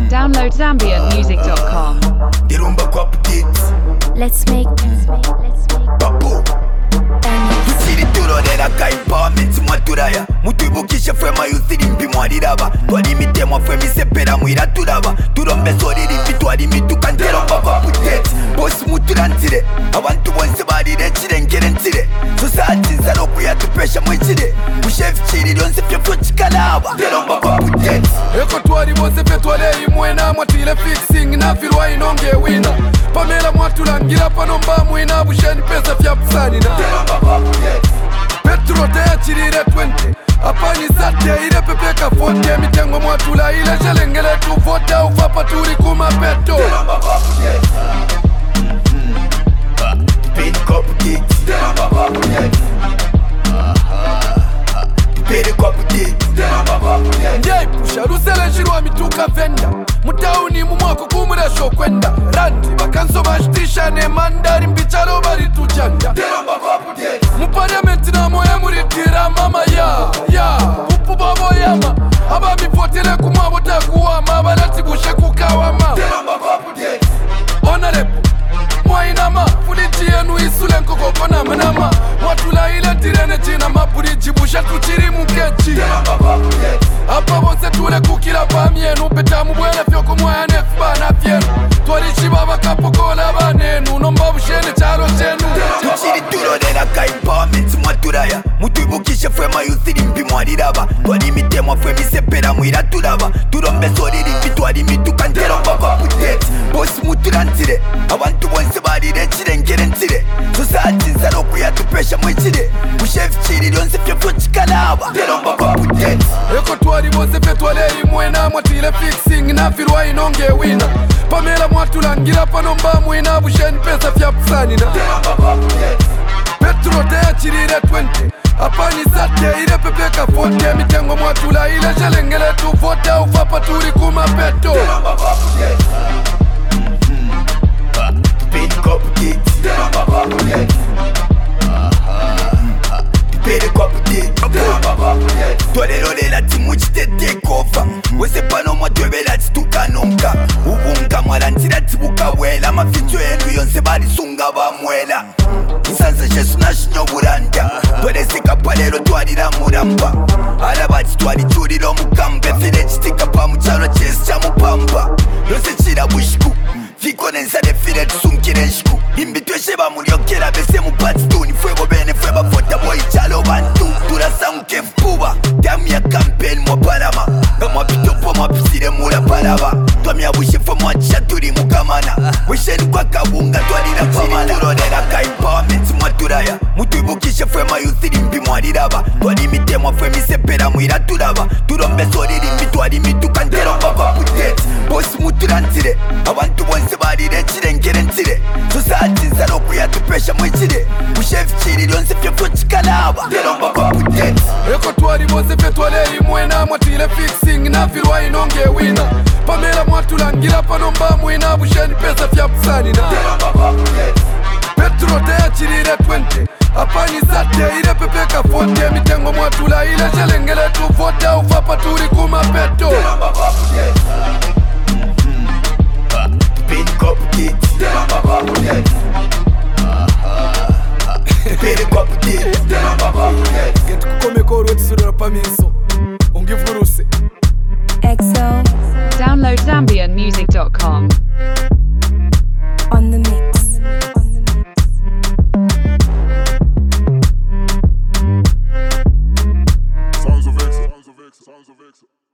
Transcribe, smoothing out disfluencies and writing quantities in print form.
Download ZambianMusic.com. Let's make Babu Tutiri turo nera ka empowerment mwaturaya Mutwibukishe fwema yusirimbi mwariraba Twalimite mwafwemi sepera mwira turaba Turombe solirimbi twalimituka nteromba kwa putete Boss muturantire Abantu bonse barire chirengere ntire Society nzaro kuyatupesha mwechire Mushefu chiri lyonse fyefyo chikalaba Nteromba kwa putete Eko twari bonse fye twale imwena Mwatile fixing na firwa inonge wina Pamela mwatulangira panomba mwina Busheni pesa fya pusanina Petro teyachirire 20 Apani sate ile pepeka 40 Mitengo mwatula ile shelengele tuvote Ufapa turi kuma peto Tupeni kopu kiti Tupeni kopu kiti Njei pusha rusele shirwa mituka venda Mutauni mumwako kumuresho kwenda Randi bakanso bashtisha ne mandari mbichalo bari tujanda Mu parliament na moye muritira mama ya Upu babo yama Aba mifotele kumwabo takuwama Balati bushe kukawama Honorable Mwainama Fuliti yenu isule nkokoko na manama Watula ile tirene china mapuriji Bushe tuchiri mukechi Apa bonse tule kukila pamienu Peta mubwele fyoko mwaya nefuba na fienu Twarishi baba kapokola banenu Nomba bushene chalo chenu Tutiri turo nera ka empowerment mwaturaya Mutwibukishe fwema yusirimbi mwariraba Twalimite mwafwemi sepera mwira turaba Turombe solirimbi twalimituka nteromba kwa putete Boss muturantire Abantu bonse barire chirengere ntire Society nzaro kuyatupesha mwechire Mushefu chiri lyonse fyefyo chikalaba Nteromba kwa putete Eko twari bonse fye twale imwena Mwatile fixing na firwa inonge wina Pamela mwatulangira panomba mwina Busheni pesa fya pusanina Petro teyachirire 20 Apani sate ile pepeka 40 Mitengo mwatula ile shelengele tuvote Ufapa turi kuma peto Tupeni kopu kiti Tupeni kopu kiti Tolero lela timu chitete kofa Wese pano mwatwebela chitukanonka Ubunga mwarantira tibukawela Maficho yenu yonse barisunga bamwela Nsanza jesu nashinyo buranda Toleseka palero twarira muramba Alabati twarichuriro mukambe File chitika pa muchalo chesi cha mupamba Yose chira bushiku Fiko nensade file tusunkire nshiku Imbi tweshe bamuliokera bese mupati tuni Fwebo bene fweba fota boy chalo bantu Turasa mkefupuba Damu ya kampeni mwa palama Mwa pitopo mwa pisire mula palaba Twamia bushifo mwa chaturi mukamana Wisheni kwa kabunga twarira pamala Turonera ka empowerment mwaturaya Mutwibukishe fwema yusirimbi mwariraba Twalimite mwafwemi sepera mwira turaba Turombe solirimbi twalimituka nteromba kwa putete Boss muturantire Abantu bonse barire chirengere ntire Society nzaro kuyatupesha mwechire Mushefu chiri lyonse fyefyo chikalaba Nteromba kwa putete Eko twari bonse fye twale imwena Mwatile fixing na firwa inonge wina Pamela mwatulangira panomba mwina Busheni pesa fya pusanina Petro teyachirire 20 Apani sate ile pepeka 40 Mitengo mwatula ile shelengele tuvote Ufapa turi kuma peto Tupeni kopu kiti Tupeni kopu kiti Get kukomeko roti surura paminso Ungivuruse EXO Download ZambianMusic.com. on the mix. Sounds of Exo.